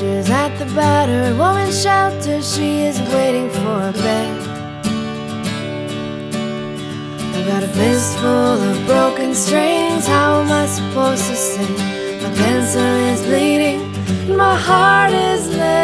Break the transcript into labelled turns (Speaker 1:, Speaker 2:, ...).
Speaker 1: She's at the battered woman's shelter. She is waiting for a bed. I've got a fistful of broken strings. How am I supposed to sing? My pencil is bleeding, my heart is lead.